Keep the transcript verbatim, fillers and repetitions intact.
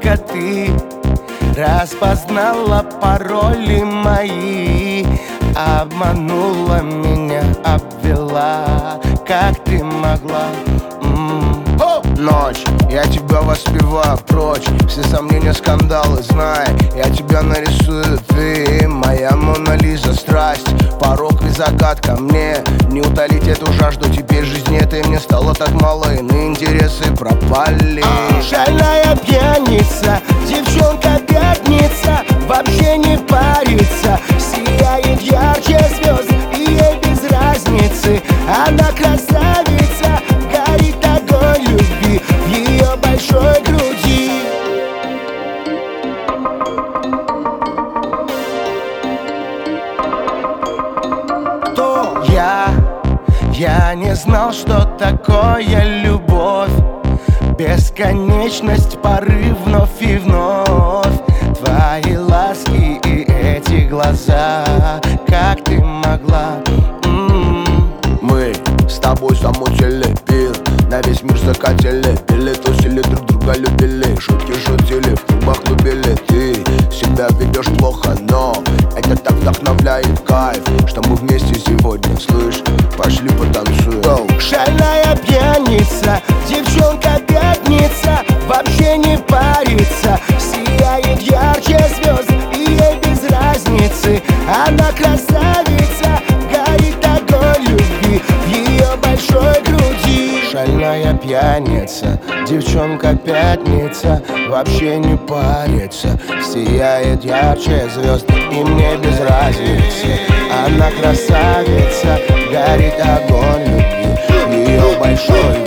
только ты распознала пароли мои, обманула меня, обвела, как ты могла. М-м. Ночь, я тебя воспеваю прочь, все сомнения, скандалы, знай, я тебя нарисую, ты моя Мона Лиза, страсть, порок и загадка. Мне не утолить эту жажду, теперь жизни этой мне стало так мало, иные интересы пропали. Шальная пьяница, девчонка пятница, вообще не парится, сияет ярче звезд, и ей без разницы. Она красавица, горит огонь любви в ее большой груди. Кто я? Я не знал, что такое любовь, бесконечность, порыв вновь и вновь. Твои ласки и эти глаза, как ты могла. М-м-м. Мы с тобой замутили пир, на весь мир закатили, пили, тусили, друг друга любили, шутки шутили, в клубах любили. Ты себя ведешь плохо, но это так вдохновляет кайф, что мы вместе сегодня, слышь, пошли потанцуем. Go. Шальная пьяница, девчонка пятница, вообще не парится, сияет ярче звезд, и ей без разницы. Она красавица, горит огонь любви в ее большой груди. Шальная пьяница, девчонка пятница, вообще не парится, сияет ярче звезд, и мне без разницы. Она красавица, горит огонь любви в ее большой